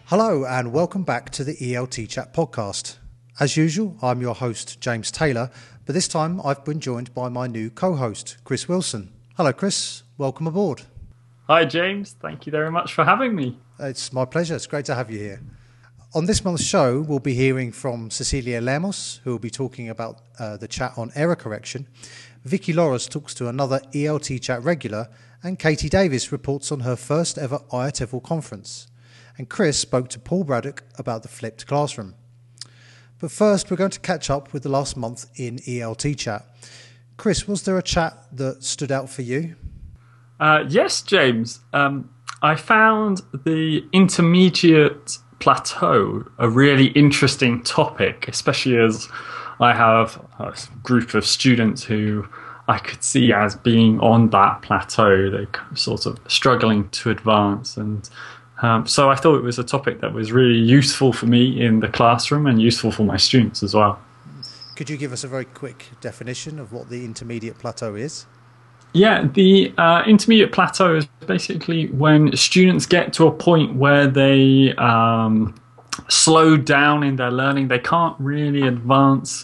Hello and welcome back to the ELT Chat podcast. As usual, I'm your host, James Taylor, but this time I've been joined by my new co-host, Chris Wilson. Hello, Chris. Welcome aboard. Hi, James. Thank you very much for having me. It's my pleasure. It's great to have you here. On this month's show, we'll be hearing from Cecilia Lemos, who will be talking about the chat on error correction. Vicky Loras talks to another ELT Chat regular, and Katie Davis reports on her first ever IATEFL conference. And Chris spoke to Paul Braddock about the flipped classroom. But first, we're going to catch up with the last month in ELT Chat. Chris, was there a chat that stood out for you? Yes, James. I found the intermediate plateau a really interesting topic, especially as I have a group of students who I could see as being on that plateau. They're sort of struggling to advance, and so I thought it was a topic that was really useful for me in the classroom and useful for my students as well. Could you give us a very quick definition of what the intermediate plateau is? Yeah, the intermediate plateau is basically when students get to a point where they slow down in their learning. They can't really advance,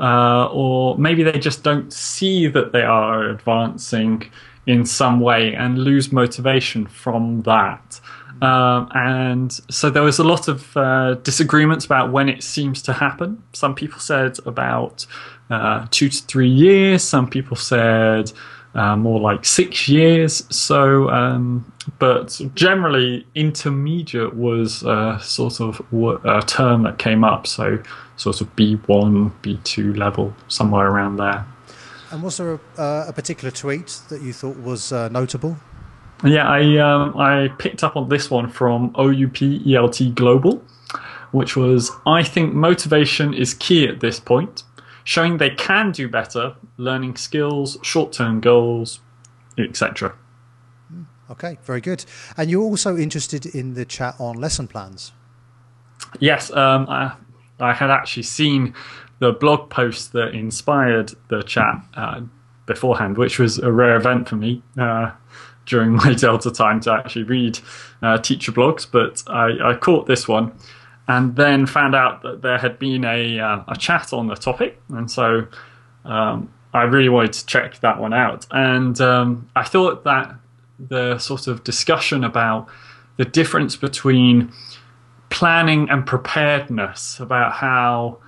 or maybe they just don't see that they are advancing in some way and lose motivation from that. And so there was a lot of disagreements about when it seems to happen. Some people said about 2 to 3 years. Some people said more like 6 years. So, but generally, intermediate was sort of a term that came up. So, sort of B1, B2 level, somewhere around there. And was there a particular tweet that you thought was notable? Yeah, I picked up on this one from OUP ELT Global, which was, I think motivation is key at this point, showing they can do better, learning skills, short-term goals, etc. Okay, very good. And you're also interested in the chat on lesson plans? Yes, I had actually seen the blog post that inspired the chat beforehand, which was a rare event for me during my Delta time to actually read teacher blogs, but I caught this one and then found out that there had been a chat on the topic, and so I really wanted to check that one out. And I thought that the sort of discussion about the difference between planning and preparedness, about how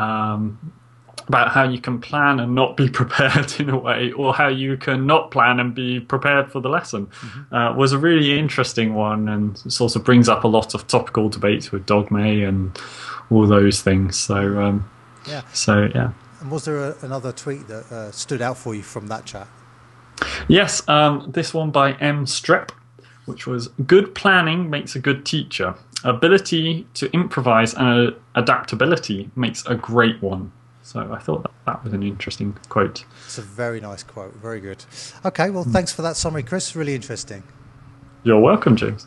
you can plan and not be prepared in a way, or how you can not plan and be prepared for the lesson, was a really interesting one, and sort of brings up a lot of topical debates with dogma and all those things. So, yeah. And was there another tweet that stood out for you from that chat? Yes, this one by M. Strep, which was, good planning makes a good teacher. Ability to improvise and adaptability makes a great one. So I thought that was an interesting quote. It's a very nice quote. Very good. Okay, well, thanks for that summary, Chris. Really interesting. You're welcome, James.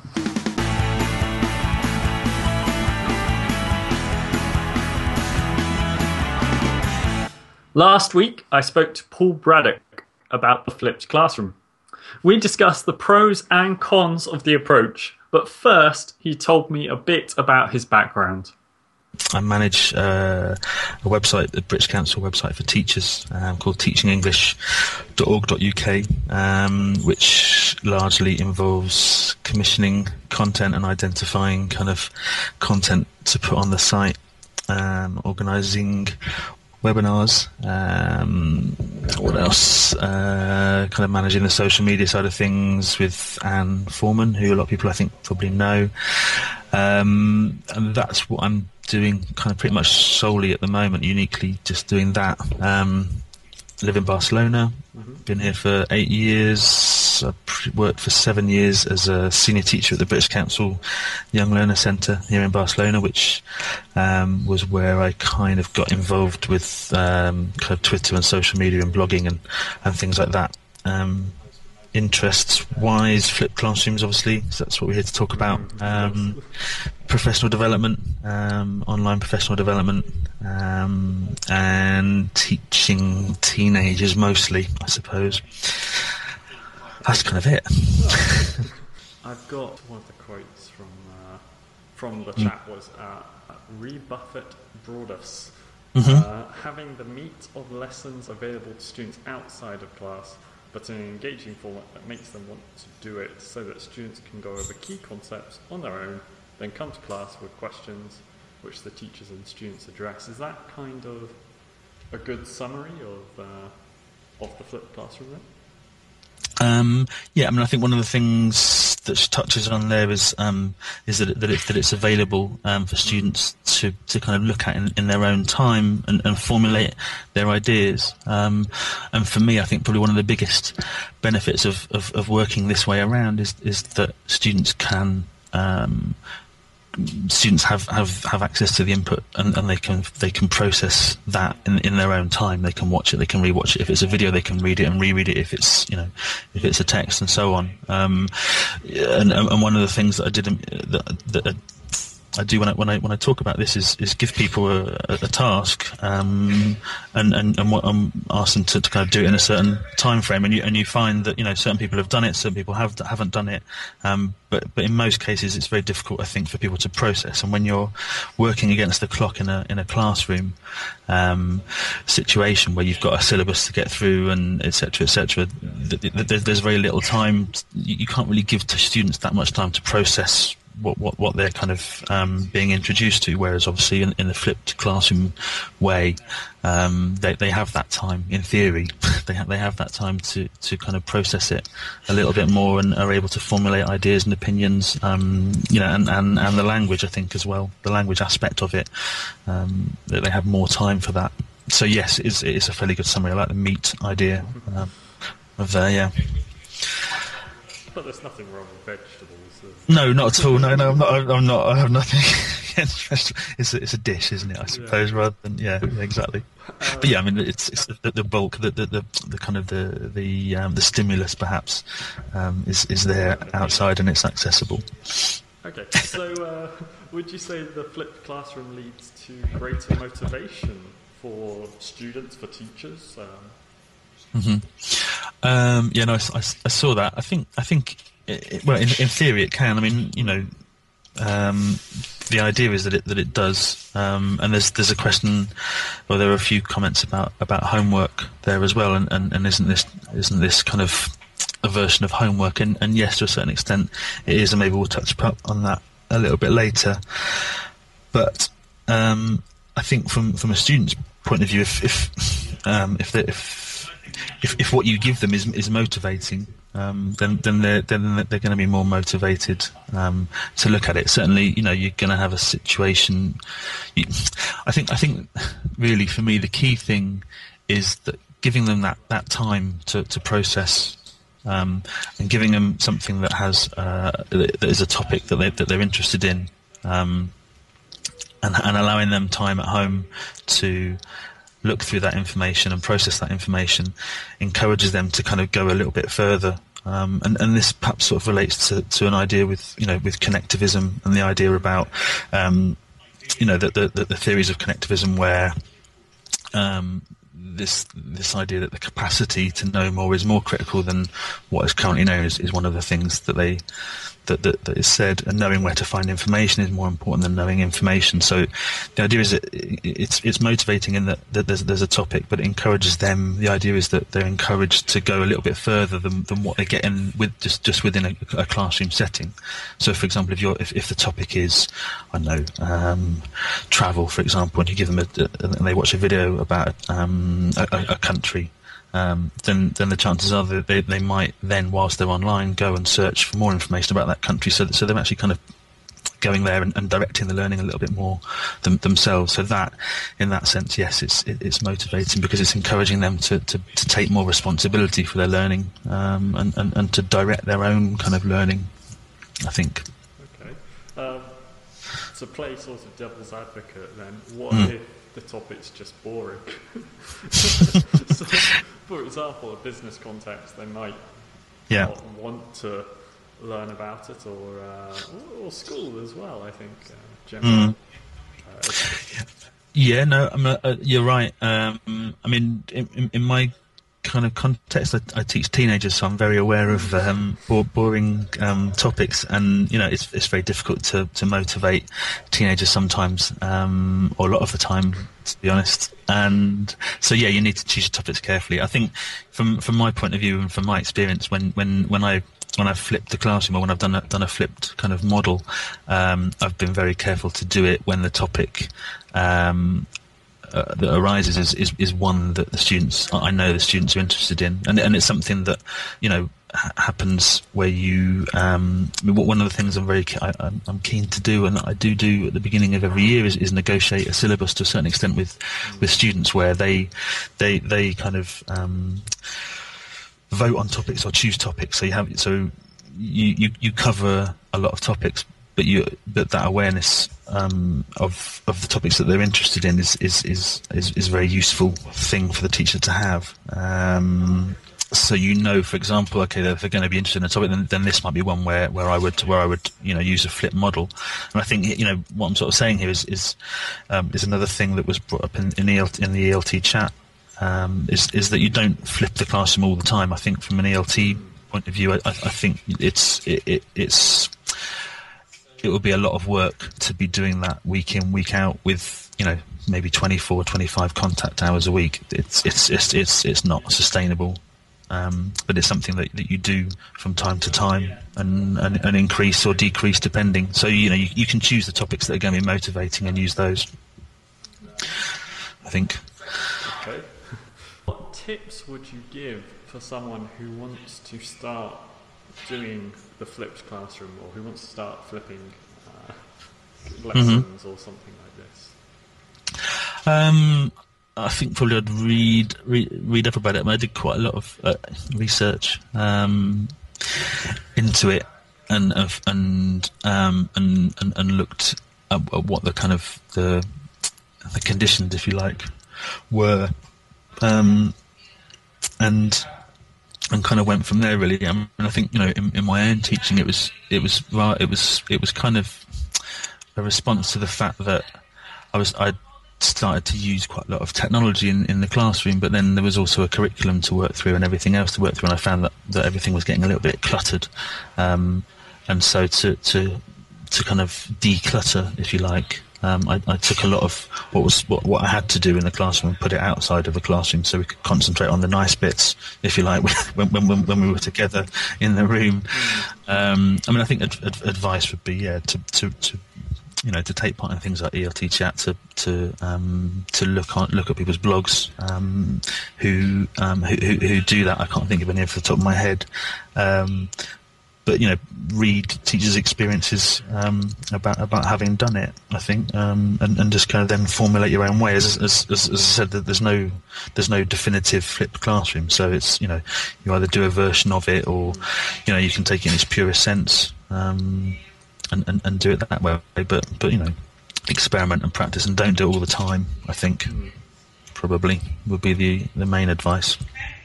Last week, I spoke to Paul Braddock about the flipped classroom. We discussed the pros and cons of the approach, but first, he told me a bit about his background. I manage a website, the British Council website for teachers, called teachingenglish.org.uk, which largely involves commissioning content and identifying kind of content to put on the site, organising webinars, what else? Kind of managing the social media side of things with Anne Foreman, who a lot of people I think probably know. And that's what I'm doing kind of pretty much solely at the moment, uniquely just doing that. Live in Barcelona, been here for 8 years. I worked for 7 years as a senior teacher at the British Council Young Learner Centre here in Barcelona, which was where I kind of got involved with kind of Twitter and social media and blogging and things like that. Interests-wise, flipped classrooms, obviously, so that's what we're here to talk about. Professional development, online professional development, and teaching teenagers mostly, I suppose. That's kind of it. I've got one of the quotes from the chat was Rebuffet Broadus. Having the meat of lessons available to students outside of class, but in an engaging format that makes them want to do it, so that students can go over key concepts on their own, then come to class with questions which the teachers and students address. Is that kind of a good summary of the flipped classroom then? Yeah, I mean, I think one of the things that she touches on there is that it's available for students to kind of look at in their own time and formulate their ideas. And for me, I think probably one of the biggest benefits of working this way around is that students can students have access to the input and they can process that in their own time. They can watch it, they can rewatch it. If it's a video, they can read it and reread it. If it's if it's a text and so on. And one of the things that I did that I do when I talk about this is give people a task and ask them to kind of do it in a certain time frame, and you find that certain people have done it, certain people haven't done it, but in most cases it's very difficult, I think, for people to process. And when you're working against the clock in a classroom situation where you've got a syllabus to get through and etc., there's very little time. You can't really give to students that much time to process what they're kind of being introduced to, whereas obviously in the flipped classroom way, they have that time. In theory, they have that time to kind of process it a little bit more and are able to formulate ideas and opinions, and the language, I think, as well, the language aspect of it, that they have more time for that. So yes, it's a fairly good summary. I like the meat idea of yeah. But there's nothing wrong with vegetables. No, not at all. No, I'm not. I have nothing against vegetables. It's a dish, isn't it? I suppose, rather than exactly. But yeah, I mean, it's the bulk, the kind of the stimulus perhaps is there outside and it's accessible. Okay, so would you say the flipped classroom leads to greater motivation for students, for teachers? Yeah, no, I saw that. I think. Well, in theory, it can. I mean, the idea is that it does. And there's a question, or there are a few comments about homework there as well. And isn't this kind of a version of homework? And yes, to a certain extent, it is. And maybe we'll touch on that a little bit later. But I think from a student's point of view, if what you give them is motivating, then they're going to be more motivated to look at it. Certainly, you're going to have a situation. I think really for me the key thing is that giving them that time to process, and giving them something that has that is a topic that they're interested in, and allowing them time at home to look through that information and process that information encourages them to kind of go a little bit further. And this perhaps sort of relates to an idea with connectivism and the idea about the theories of connectivism, where this idea that the capacity to know more is more critical than what is currently known is one of the things that is said, and knowing where to find information is more important than knowing information. So the idea is that it's motivating in that there's a topic, but it encourages them. The idea is that they're encouraged to go a little bit further than what they get in with just within a classroom setting. So, for example, if the topic is, I don't know, travel, for example, and you give them and they watch a video about a country, then the chances are that they might then, whilst they're online, go and search for more information about that country. So they're actually kind of going there and directing the learning a little bit more themselves. So that, in that sense, yes, it's motivating because it's encouraging them to take more responsibility for their learning, and to direct their own kind of learning, I think. Okay. To play sort of devil's advocate, then, what if the topic's just boring? So, for example, a business context, they might not want to learn about it, or school as well, I think, generally. Yeah, no, you're right. I mean, in my kind of context, I teach teenagers, so I'm very aware of boring topics, and it's very difficult to motivate teenagers sometimes, or a lot of the time, to be honest. And so you need to choose your topics carefully. I think from my point of view and from my experience, when I've flipped the classroom, or when I've done a flipped kind of model, I've been very careful to do it when the topic that arises is one that I know the students are interested in, and it's something that happens where you. One of the things I'm keen to do, and I do at the beginning of every year, is negotiate a syllabus to a certain extent with students, where they kind of vote on topics or choose topics. So you cover a lot of topics, but that awareness of the topics that they're interested in is a very useful thing for the teacher to have. So for example, okay, if they're going to be interested in a topic, then this might be one where I would use a flip model. And I think what I'm sort of saying here is another thing that was brought up in the ELT chat, is that you don't flip the classroom all the time. I think from an ELT point of view, I think it would be a lot of work to be doing that week in, week out with, maybe 24, 25 contact hours a week. It's not sustainable. But it's something that you do from time to time and increase or decrease depending. So, you can choose the topics that are going to be motivating and use those, I think. Okay. What tips would you give for someone who wants to start doing the flipped classroom, or who wants to start flipping lessons or something like this? I think probably I'd read up about it. I did quite a lot of research into it, and looked at what the kind of the conditions, if you like, were, and kind of went from there, really. And I think in my own teaching, it was kind of a response to the fact that I started to use quite a lot of technology in the classroom, but then there was also a curriculum to work through and everything else to work through, and I found that everything was getting a little bit cluttered, and so to kind of declutter, if you like, I took a lot of what I had to do in the classroom and put it outside of the classroom, so we could concentrate on the nice bits, if you like, when we were together in the room. I think advice would be to take part in things like ELT chat, to look at people's blogs who do that. I can't think of any off the top of my head. But read teachers' experiences about having done it, I think, and just kind of then formulate your own way. As I said, that there's no definitive flipped classroom, so it's you either do a version of it, or you can take it in its purest sense, and do it that way. But experiment and practice, and don't do it all the time, I think, probably would be the main advice.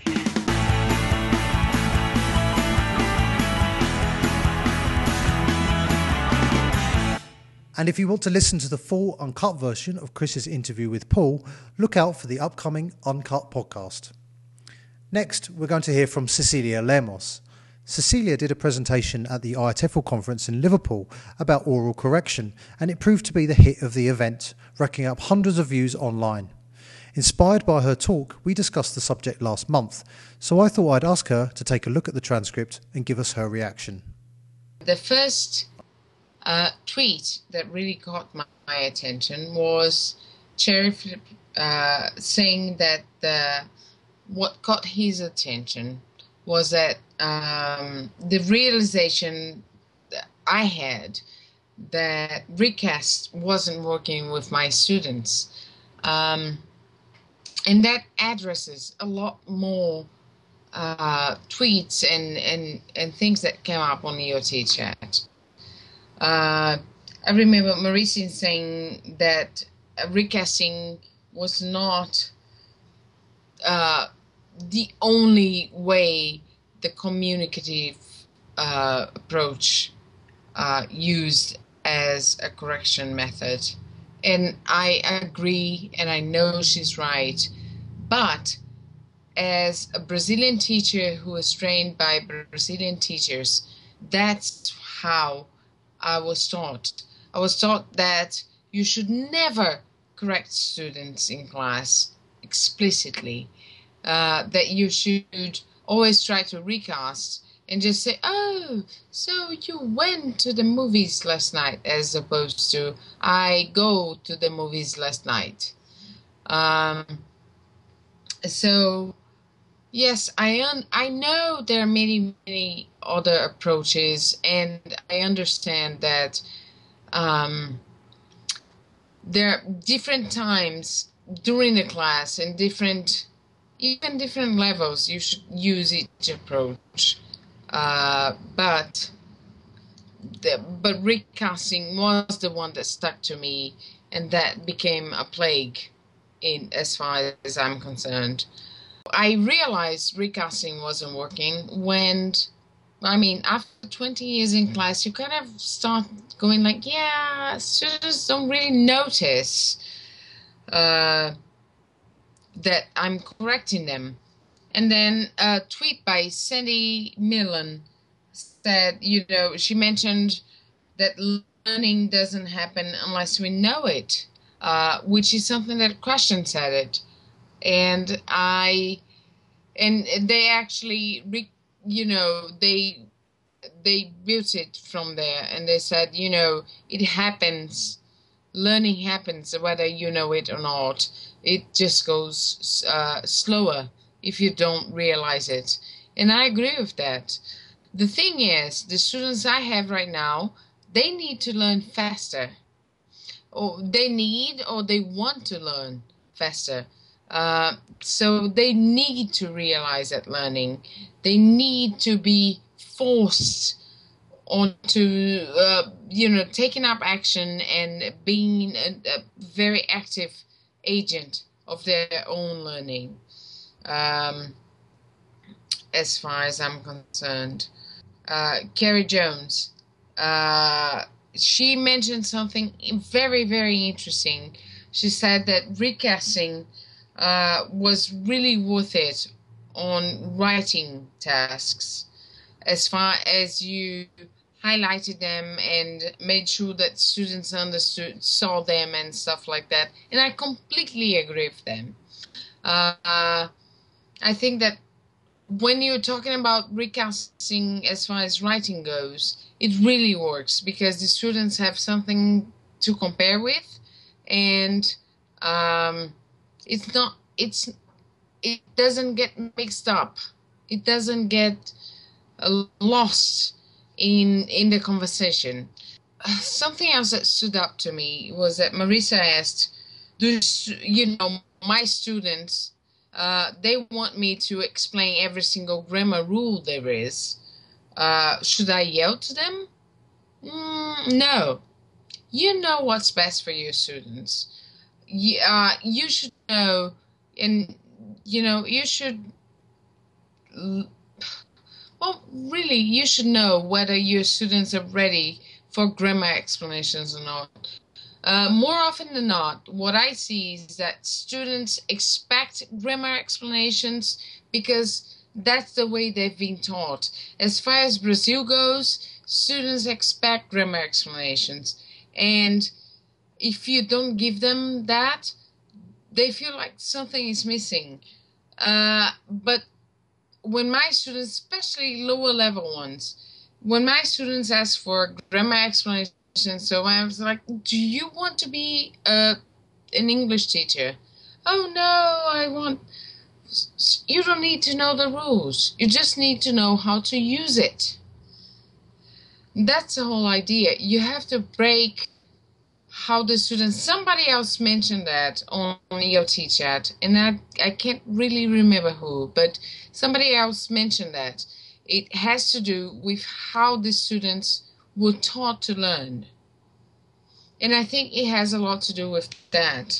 And if you want to listen to the full uncut version of Chris's interview with Paul, look out for the upcoming Uncut podcast. Next, we're going to hear from Cecilia Lemos. Cecilia did a presentation at the IATEFL conference in Liverpool about oral correction, and it proved to be the hit of the event, racking up hundreds of views online. Inspired by her talk, we discussed the subject last month, so I thought I'd ask her to take a look at the transcript and give us her reaction. The first tweet that really caught my attention was Cherry Flip saying that what caught his attention was that the realization that I had that Recast wasn't working with my students, and that addresses a lot more tweets and things that came up on the ELT chat. I remember Maricin saying that recasting was not the only way the communicative approach used as a correction method. And I agree, and I know she's right, but as a Brazilian teacher who was trained by Brazilian teachers, that's how I was taught. I was taught that you should never correct students in class explicitly, that you should always try to recast and just say, oh, so you went to the movies last night, as opposed to, I go to the movies last night. So, yes, I know there are many, many other approaches, and I understand that there are different times during the class and even different levels you should use each approach. But recasting was the one that stuck to me, and that became a plague as far as I'm concerned. I realized recasting wasn't working when, after 20 years in class, you kind of start going like, yeah, students don't really notice that I'm correcting them. And then a tweet by Sandy Millen said, she mentioned that learning doesn't happen unless we know it, which is something that Christian said it. And they actually, they built it from there, and they said, it happens, learning happens whether you know it or not. It just goes slower if you don't realize it. And I agree with that. The thing is, the students I have right now, they need to learn faster. Or they want to learn faster. So they need to realize that learning. They need to be forced onto, taking up action and being a very active agent of their own learning. As far as I'm concerned, Carrie Jones, she mentioned something very, very interesting. She said that recasting was really worth it on writing tasks, as far as you highlighted them and made sure that students saw them and stuff like that. And I completely agree with them. I think that when you're talking about recasting as far as writing goes, it really works because the students have something to compare with, and it doesn't get mixed up. It doesn't get lost in the conversation. Something else that stood up to me was that Marisa asked, my students, they want me to explain every single grammar rule there is. Should I yell to them? No. You know what's best for your students. You should know, and you should. Well, really, you should know whether your students are ready for grammar explanations or not. More often than not, what I see is that students expect grammar explanations because that's the way they've been taught. As far as Brazil goes, students expect grammar explanations. And if you don't give them that, they feel like something is missing. But when my students, especially lower level ones, when my students ask for grammar explanations, so I was like, do you want to be an English teacher? Oh no, you don't need to know the rules. You just need to know how to use it. That's the whole idea. You have to break how the students, somebody else mentioned that on ELT chat, and I can't really remember who, but somebody else mentioned that. It has to do with how the students were taught to learn. And I think it has a lot to do with that.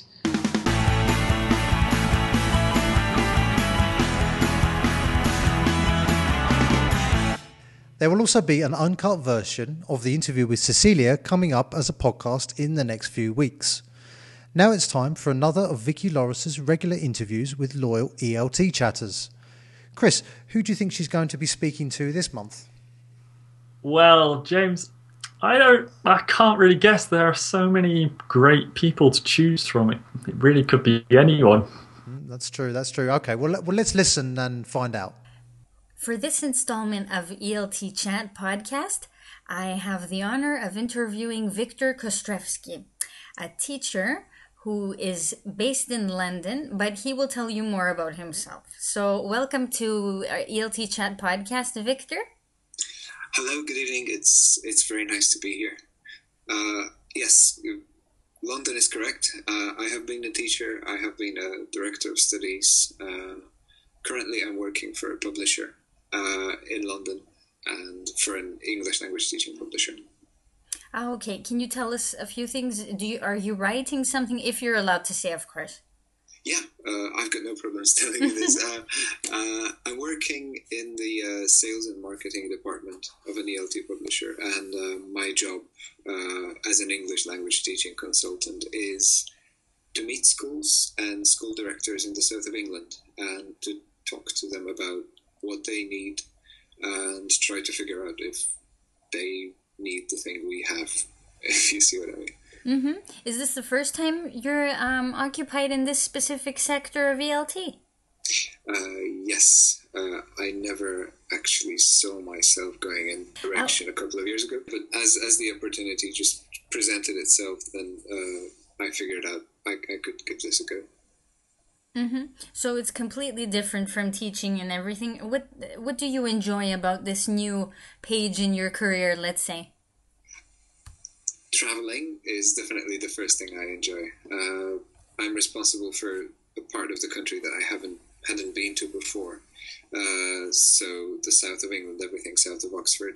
There will also be an uncut version of the interview with Cecilia coming up as a podcast in the next few weeks. Now it's time for another of Vicky Loris's regular interviews with loyal ELT chatters. Chris, who do you think she's going to be speaking to this month? Well, James, I can't really guess. There are so many great people to choose from. It really could be anyone. That's true. Okay, well, let's listen and find out. For this installment of ELT Chat podcast, I have the honor of interviewing Viktor Kostrevsky, a teacher who is based in London, but he will tell you more about himself. So welcome to our ELT Chat podcast, Viktor. Hello, good evening. It's very nice to be here. Yes, London is correct. I have been a teacher. I have been a director of studies. Currently, I'm working for a publisher in London and for an English language teaching publisher. Okay, can you tell us a few things? Are you writing something, if you're allowed to say, of course? Yeah, I've got no problems telling you this. I'm working in the sales and marketing department of an ELT publisher, and my job as an English language teaching consultant is to meet schools and school directors in the south of England and to talk to them about what they need and try to figure out if they need the thing we have, if you see what I mean. Mm-hmm. Is this the first time you're occupied in this specific sector of ELT? Yes. I never actually saw myself going in direction a couple of years ago, but as the opportunity just presented itself, then I figured out I could give this a go. Mm-hmm. So it's completely different from teaching and everything. What do you enjoy about this new page in your career, let's say? Traveling is definitely the first thing I enjoy. I'm responsible for a part of the country that I hadn't been to before. So the south of England, everything south of Oxford,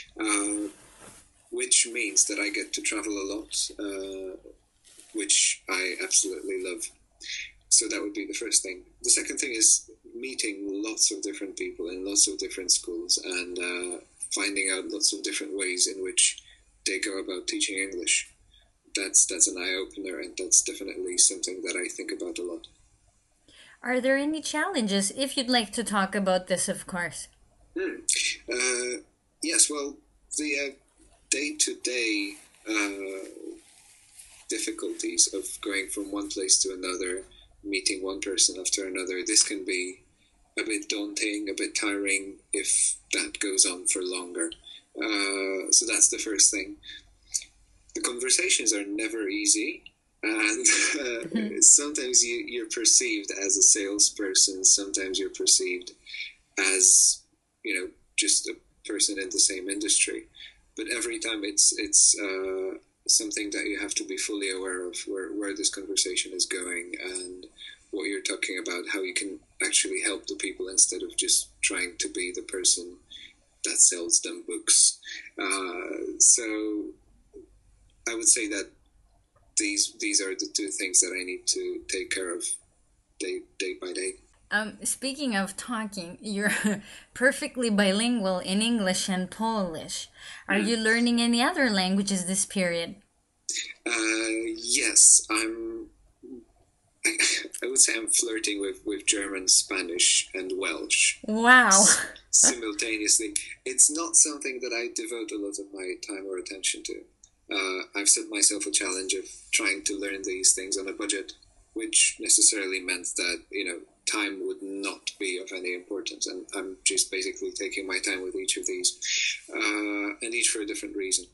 which means that I get to travel a lot, which I absolutely love. So that would be the first thing. The second thing is meeting lots of different people in lots of different schools and finding out lots of different ways in which they go about teaching English. That's an eye-opener, and that's definitely something that I think about a lot. Are there any challenges, if you'd like to talk about this, of course? Yes, well, the day-to-day difficulties of going from one place to another, meeting one person after another, this can be a bit daunting, a bit tiring if that goes on for longer. So that's the first thing. The conversations are never easy, and sometimes you're perceived as a salesperson, sometimes you're perceived as, just a person in the same industry. But every time it's something that you have to be fully aware of where this conversation is going and what you're talking about, how you can actually help the people instead of just trying to be the person that sells them books. So I would say that these are the two things that I need to take care of day by day. Speaking of talking, you're perfectly bilingual in English and Polish. Are you learning any other languages this period? Yes, I would say I'm flirting with German, Spanish, and Welsh. Wow. Simultaneously. It's not something that I devote a lot of my time or attention to. I've set myself a challenge of trying to learn these things on a budget, which necessarily meant that, time would not be of any importance. And I'm just basically taking my time with each of these, and each for a different reason.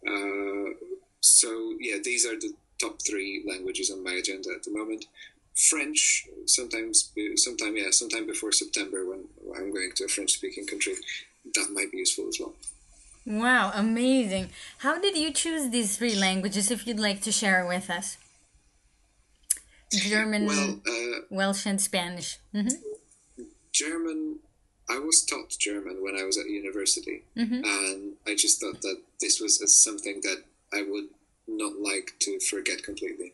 So, yeah, these are the top 3 languages on my agenda at the moment. French, sometime before September when I'm going to a French-speaking country, that might be useful as well. Wow, amazing. How did you choose these 3 languages, if you'd like to share with us? German, Welsh, and Spanish. Mm-hmm. German, I was taught German when I was at university, and I just thought that this was something that I would not like to forget completely.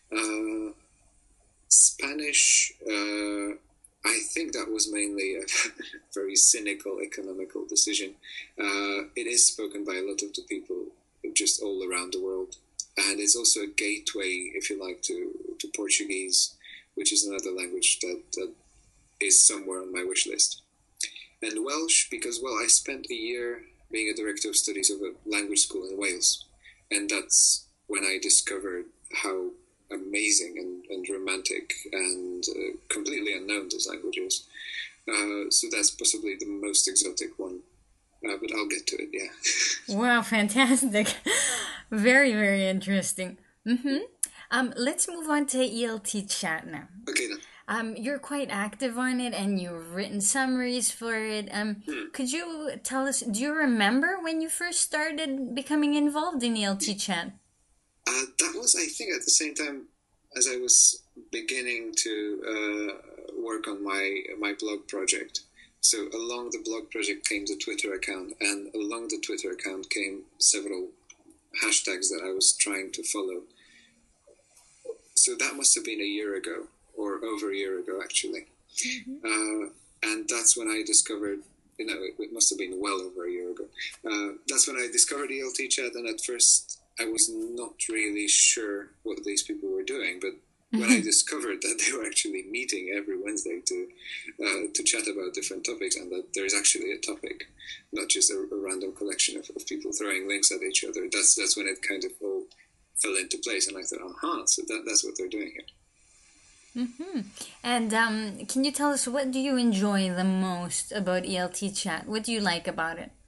Spanish, I think that was mainly a very cynical economical decision. It is spoken by a lot of the people just all around the world. and it's also a gateway, if you like, to Portuguese, which is another language that is somewhere on my wish list. And Welsh, because, well, I spent a year being a director of studies of a language school in Wales, and that's when I discovered how amazing and romantic and completely unknown this language is. So that's possibly the most exotic one, but I'll get to it, yeah. Wow, fantastic. Very, very interesting. Let's move on to ELT Chat now. Okay, then. You're quite active on it, and you've written summaries for it. Could you tell us, do you remember when you first started becoming involved in ELT Chat? That was, I think, at the same time as I was beginning to work on my blog project. So along the blog project came the Twitter account, and along the Twitter account came several hashtags that I was trying to follow. So that must have been a year ago, or over a year ago, actually. And that's when I discovered, it must have been well over a year ago. That's when I discovered ELT Chat, and at first I was not really sure what these people were doing, but when I discovered that they were actually meeting every Wednesday to chat about different topics, and that there's actually a topic, not just a random collection of people throwing links at each other, that's when it kind of all fell into place, and I thought, so that's what they're doing here. And can you tell us, what do you enjoy the most about ELT Chat? What do you like about it?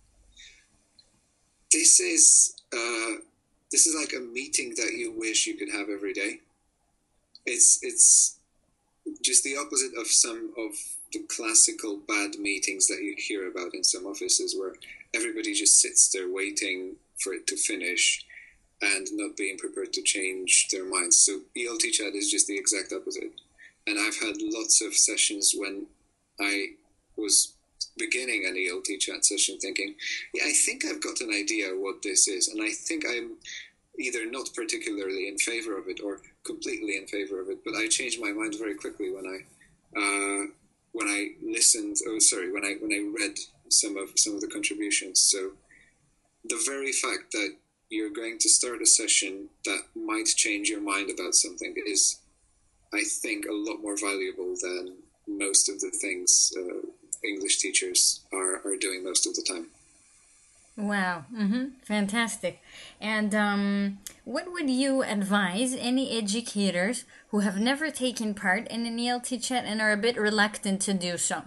This is like a meeting that you wish you could have every day. It's just the opposite of some of the classical bad meetings that you hear about in some offices, where everybody just sits there waiting for it to finish and not being prepared to change their minds. So ELT Chat is just the exact opposite. And I've had lots of sessions when I was beginning an ELT Chat session thinking, I think I've got an idea what this is, and I think I'm either not particularly in favor of it or completely in favor of it, but I changed my mind very quickly when I listened. When I read some of the contributions. So the very fact that you're going to start a session that might change your mind about something is, I think, a lot more valuable than most of the things English teachers are doing most of the time. Wow, fantastic. And what would you advise any educators who have never taken part in an ELT Chat and are a bit reluctant to do so?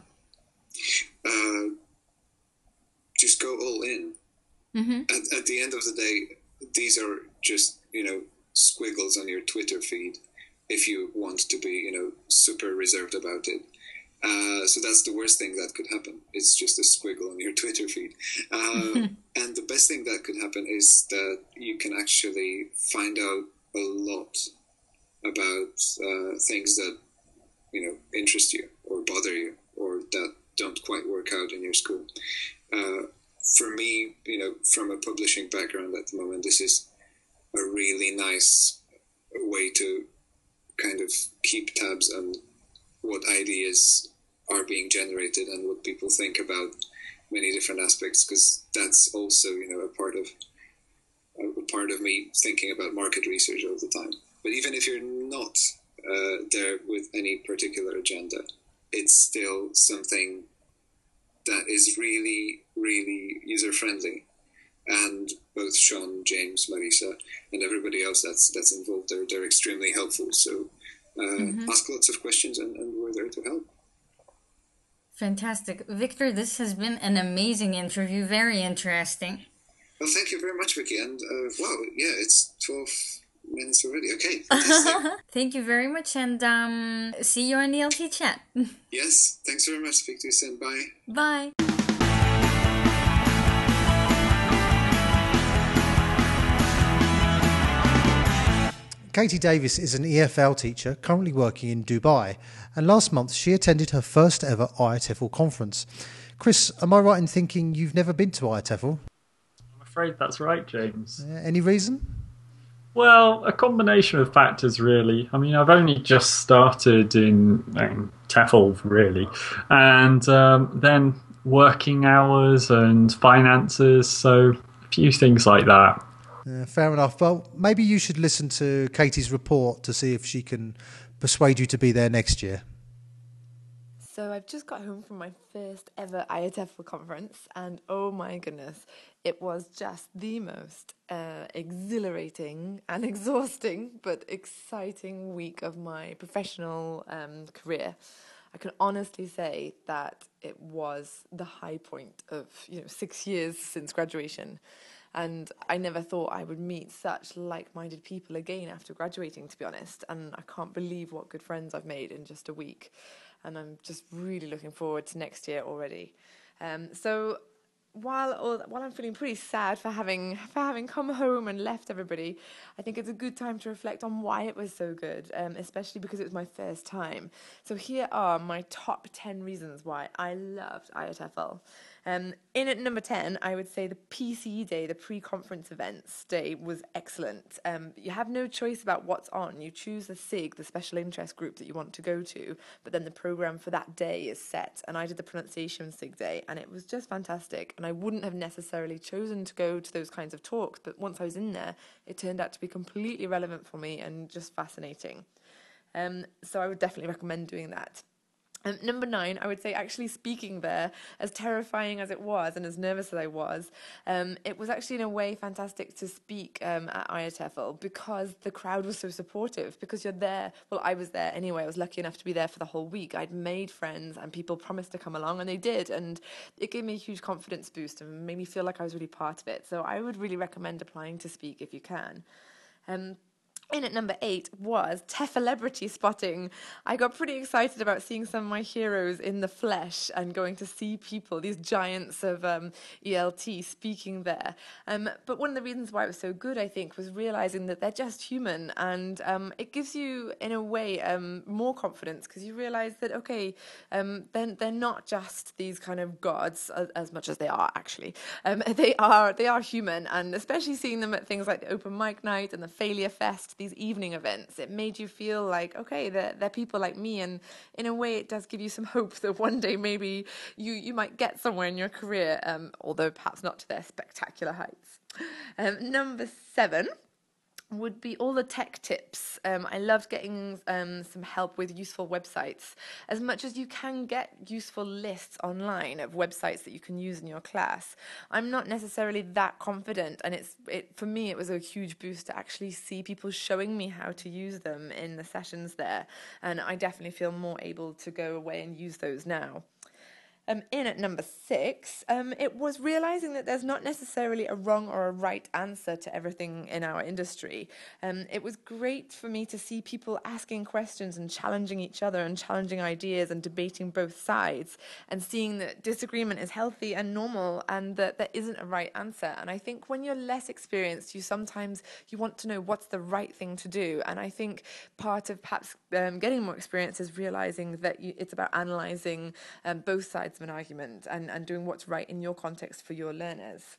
Just go all in. At the end of the day, these are just, squiggles on your Twitter feed if you want to be, super reserved about it. So that's the worst thing that could happen. It's just a squiggle on your Twitter feed. And the best thing that could happen is that you can actually find out a lot about things that, interest you or bother you or that don't quite work out in your school. For me, from a publishing background at the moment, this is a really nice way to kind of keep tabs on what ideas are being generated and what people think about many different aspects, because that's also a part of me thinking about market research all the time. But even if you're not there with any particular agenda, it's still something that is really, really user-friendly. And both Sean, James, Marisa, and everybody else that's involved, they're extremely helpful. So ask lots of questions, and we're there to help. Fantastic. Victor, this has been an amazing interview. Very interesting. Well, thank you very much, Vicky. And it's 12 minutes already. Okay. Thank you very much, and see you on the ELT Chat. Yes, thanks very much. Speak to you soon. Bye. Bye. Katie Davis is an EFL teacher currently working in Dubai, and last month she attended her first ever IATEFL conference. Chris, am I right in thinking you've never been to IATEFL? I'm afraid that's right, James. Any reason? Well, a combination of factors, really. I mean, I've only just started in TEFL, really, and then working hours and finances, so a few things like that. Fair enough. Well, maybe you should listen to Katie's report to see if she can persuade you to be there next year. So I've just got home from my first ever IATEFL conference, and oh my goodness, it was just the most exhilarating and exhausting but exciting week of my professional career. I can honestly say that it was the high point of 6 years since graduation. And I never thought I would meet such like-minded people again after graduating, to be honest. And I can't believe what good friends I've made in just a week. And I'm just really looking forward to next year already. So while I'm feeling pretty sad for having come home and left everybody, I think it's a good time to reflect on why it was so good, especially because it was my first time. So here are my top 10 reasons why I loved IATEFL. In at number 10, I would say the PCE day, the pre-conference events day, was excellent. You have no choice about what's on. You choose the SIG, the special interest group that you want to go to, but then the program for that day is set. And I did the pronunciation SIG day, and it was just fantastic. And I wouldn't have necessarily chosen to go to those kinds of talks, but once I was in there, it turned out to be completely relevant for me and just fascinating. So I would definitely recommend doing that. Number 9, I would say actually speaking there, as terrifying as it was and as nervous as I was, it was actually in a way fantastic to speak at IATEFL because the crowd was so supportive, because you're there. Well, I was there anyway. I was lucky enough to be there for the whole week. I'd made friends and people promised to come along, and they did. And it gave me a huge confidence boost and made me feel like I was really part of it. So I would really recommend applying to speak if you can. In at number 8 was TEFelebrity spotting. I got pretty excited about seeing some of my heroes in the flesh and going to see people, these giants of ELT, speaking there. But one of the reasons why it was so good, I think, was realizing that they're just human, and it gives you, in a way, more confidence, because you realize that, okay, they're not just these kind of gods, as much as they are, actually. They are human, and especially seeing them at things like the Open Mic Night and the Failure Fest, these evening events, it made you feel like, okay, they're people like me, and in a way it does give you some hope that one day maybe you might get somewhere in your career, although perhaps not to their spectacular heights. Number 7 would be all the tech tips. I loved getting some help with useful websites. As much as you can get useful lists online of websites that you can use in your class, I'm not necessarily that confident, and for me it was a huge boost to actually see people showing me how to use them in the sessions there, and I definitely feel more able to go away and use those now. In at number 6, it was realizing that there's not necessarily a wrong or a right answer to everything in our industry. It was great for me to see people asking questions and challenging each other and challenging ideas and debating both sides, and seeing that disagreement is healthy and normal and that there isn't a right answer. And I think when you're less experienced, you want to know what's the right thing to do. And I think part of perhaps getting more experience is realizing that it's about analyzing both sides of an argument and doing what's right in your context for your learners.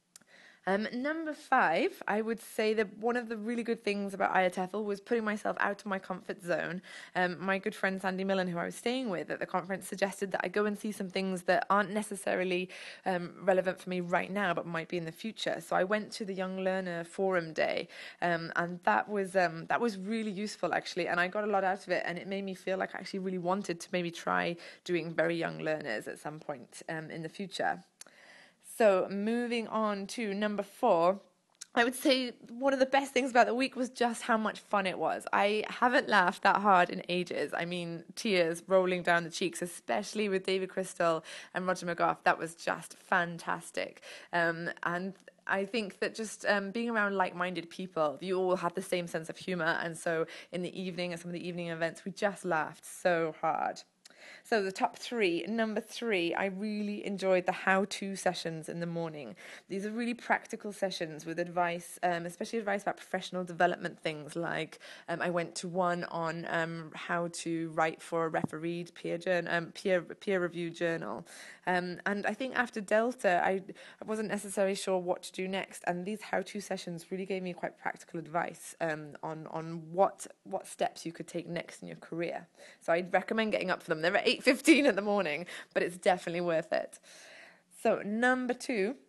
Number 5, I would say that one of the really good things about IATEFL was putting myself out of my comfort zone. My good friend Sandy Millen, who I was staying with at the conference, suggested that I go and see some things that aren't necessarily relevant for me right now, but might be in the future. So I went to the Young Learner Forum Day, and that was really useful, actually, and I got a lot out of it, and it made me feel like I actually really wanted to maybe try doing very young learners at some point in the future. So moving on to number 4, I would say one of the best things about the week was just how much fun it was. I haven't laughed that hard in ages. I mean, tears rolling down the cheeks, especially with David Crystal and Roger McGough. That was just fantastic. And I think that just being around like-minded people, you all have the same sense of humor. And so in the evening, at some of the evening events, we just laughed so hard. So the top 3, number 3, I really enjoyed the how-to sessions in the morning. These are really practical sessions with advice, especially advice about professional development things, like I went to one on how to write for a refereed peer-reviewed journal. And I think after Delta, I wasn't necessarily sure what to do next, and these how-to sessions really gave me quite practical advice on what steps you could take next in your career. So I'd recommend getting up for them. They're at 8:15 in the morning, but it's definitely worth it. So number 2,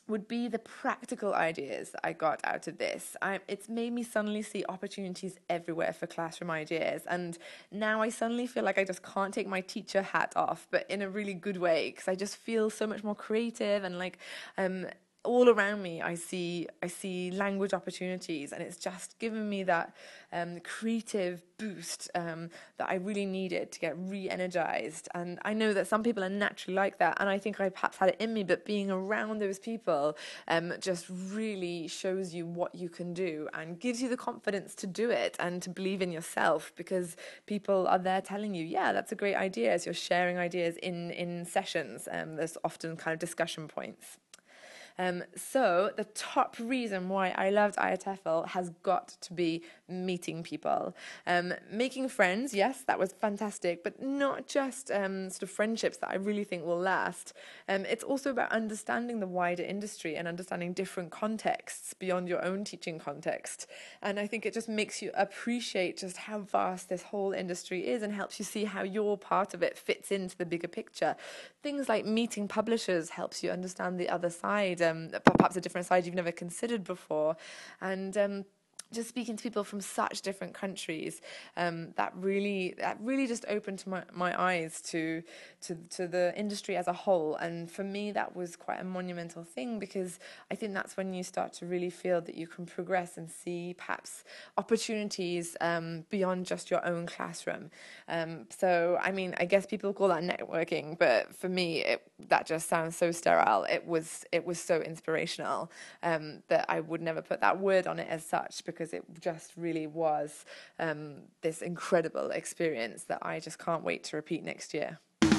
would be the practical ideas that I got out of this. It's made me suddenly see opportunities everywhere for classroom ideas, and now I suddenly feel like I just can't take my teacher hat off, but in a really good way, because I just feel so much more creative, and like all around me I see language opportunities, and it's just given me that creative boost that I really needed to get re-energized. And I know that some people are naturally like that, and I think I perhaps had it in me, but being around those people just really shows you what you can do and gives you the confidence to do it and to believe in yourself, because people are there telling you, yeah, that's a great idea, as you're sharing ideas in sessions. There's often kind of discussion points. So the top reason why I loved IATEFL has got to be meeting people. Making friends, yes, that was fantastic, but not just sort of friendships that I really think will last. It's also about understanding the wider industry and understanding different contexts beyond your own teaching context. And I think it just makes you appreciate just how vast this whole industry is, and helps you see how your part of it fits into the bigger picture. Things like meeting publishers helps you understand the other side, perhaps a different side you've never considered before. And just speaking to people from such different countries, that really just opened my eyes to the industry as a whole. And for me, that was quite a monumental thing, because I think that's when you start to really feel that you can progress and see perhaps opportunities beyond just your own classroom. So, I mean, I guess people call that networking, but for me, that just sounds so sterile. It was so inspirational that I would never put that word on it as such, because it just really was this incredible experience that I just can't wait to repeat next year.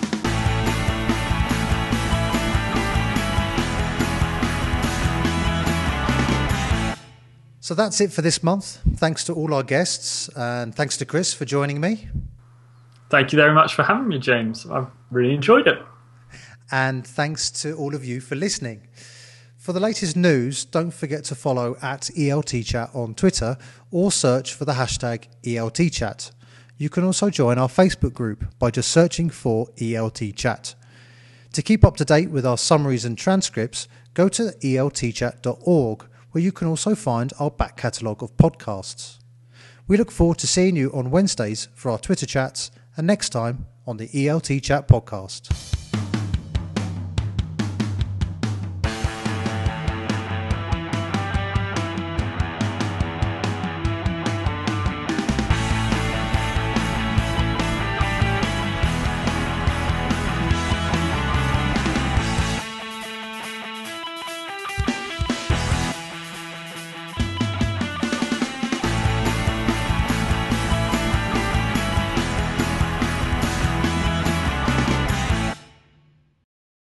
So that's it for this month. Thanks to all our guests, and thanks to Chris for joining me. Thank you very much for having me, James. I've really enjoyed it. And thanks to all of you for listening. For the latest news, don't forget to follow @ELTchat on Twitter, or search for the hashtag ELTchat. You can also join our Facebook group by just searching for ELTchat. To keep up to date with our summaries and transcripts, go to eltchat.org, where you can also find our back catalogue of podcasts. We look forward to seeing you on Wednesdays for our Twitter chats, and next time on the ELT Chat podcast.